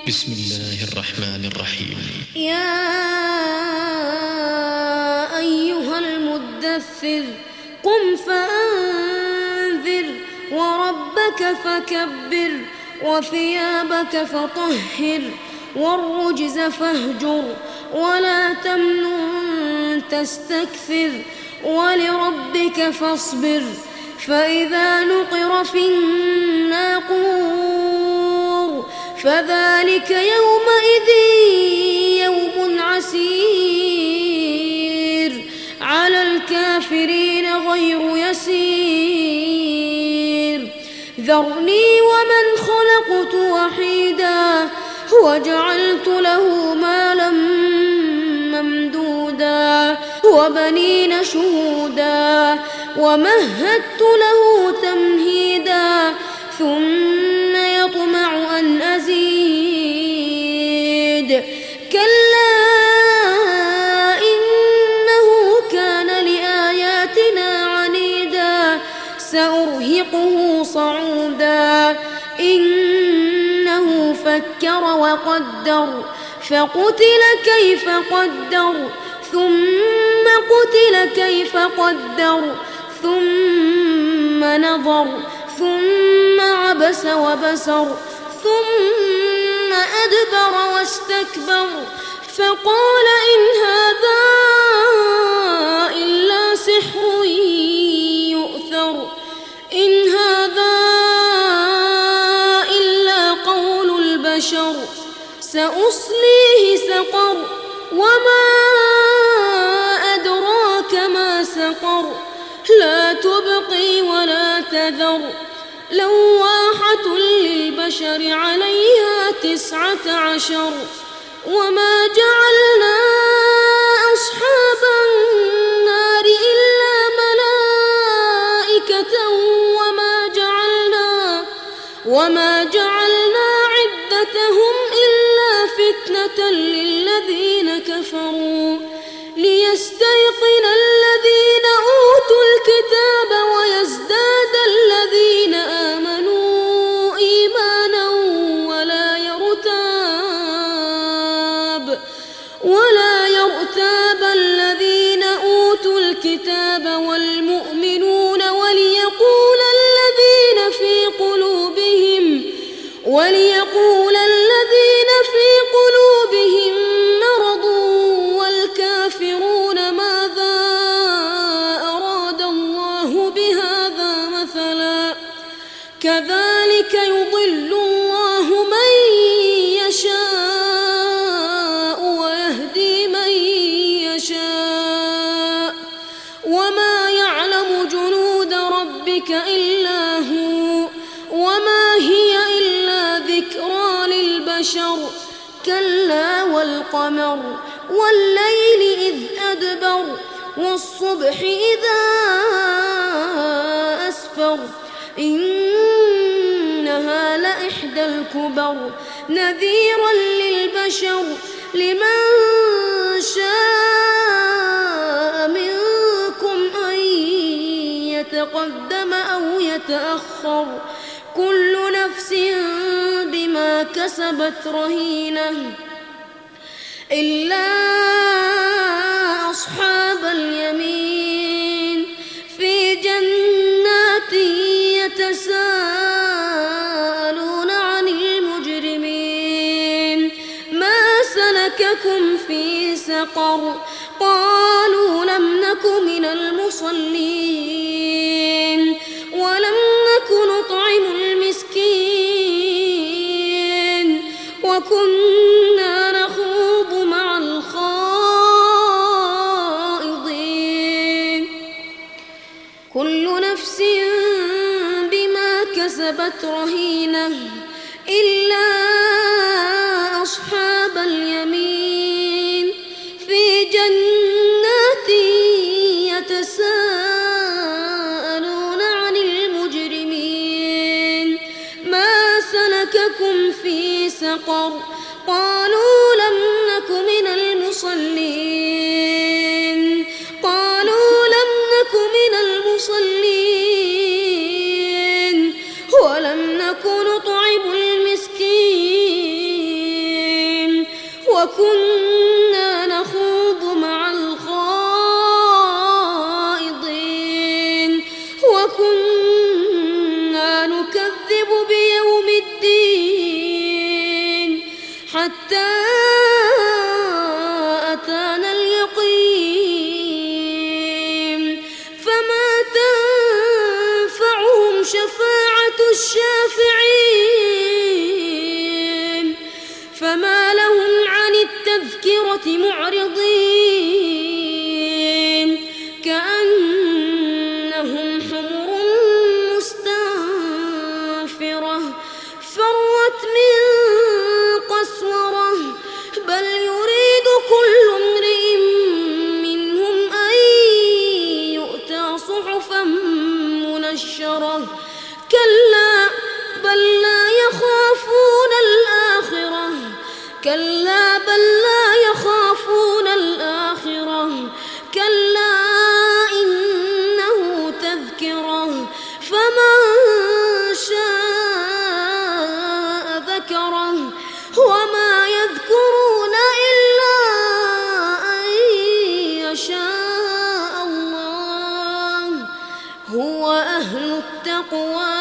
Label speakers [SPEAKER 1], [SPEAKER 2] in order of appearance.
[SPEAKER 1] بسم الله الرحمن الرحيم.
[SPEAKER 2] يا أيها المدثر قم فأنذر وربك فكبر وثيابك فطهر والرجز فاهجر ولا تمنن تستكثر ولربك فاصبر فإذا نقر في الناقور فذلك يومئذ يوم عسير على الكافرين غير يسير ذرني ومن خلقت وحيدا وجعلت له مالا ممدودا وبنين شهودا ومهدت له تمهيدا ثم يطمع أن أزيد كلا إنه كان لآياتنا عنيدا سأرهقه صعودا إنه فكر وقدر فقتل كيف قدر ثم قتل كيف قدر ثم نظر ثم عبس وبسر ثم أدبر واستكبر فقال إن هذا إلا سحر يؤثر إن هذا إلا قول البشر سأصليه سقر وما أدراك ما سقر لا تبقي ولا تذر لواحة للبشر عليها 19 وما جعلنا أصحاب النار إلا ملائكة وما جعلنا عدتهم إلا فتنة للذين كفروا ليستيقن الذين أوتوا الكتاب ويزداد الذين آمنوا إيمانا ولا يرتاب الذين أوتوا الكتاب والمؤمنون وليقول الذين في قلوبهم مرض والكافرون ماذا أراد الله بهذا مثلا كذلك يضل الله من يشاء ويهدي من يشاء وما يعلم جنود ربك إلا هو وما هي إلا ذكرى للبشر كلا والقمر والليل إذ أدبر والصبح إذا أسفر إنها لإحدى الكبر نذيرا للبشر لمن شاء منكم أن يتقدم أو يتأخر كل نفس بما كسبت رهينة إلا أصحاب اليمين في جنات يتساءلون عن المجرمين ما سلككم في سقر قالوا لم نك من المصلين ولم نك نطعم المسكين وكنا نخوض مع الخائضين كل نفس بما كسبت رهينة إلا أصحاب اليمين في جنات يتساءلون عن المجرمين ما سلككم في سقر قالوا لم نك من المصلين ولم نك نطعم المسكين وكنا نخوض مع الخائضين وكنا نكذب بيوم الدين حتى أتانا اليقين فما تنفعهم شفاعة الشافعين فما لهم عن التذكرة معرضين كأنهم حمر مستنفرة فرت من قسورة بل يريد كل امرئ منهم أن يؤتى صحفا منشرة كلا بل لا يخافون الآخرة كلا بل لا يخافون الآخرة كلا إنه تذكرة فمن شاء ذكره وما يذكرون إلا أن يشاء الله هو أهل التقوى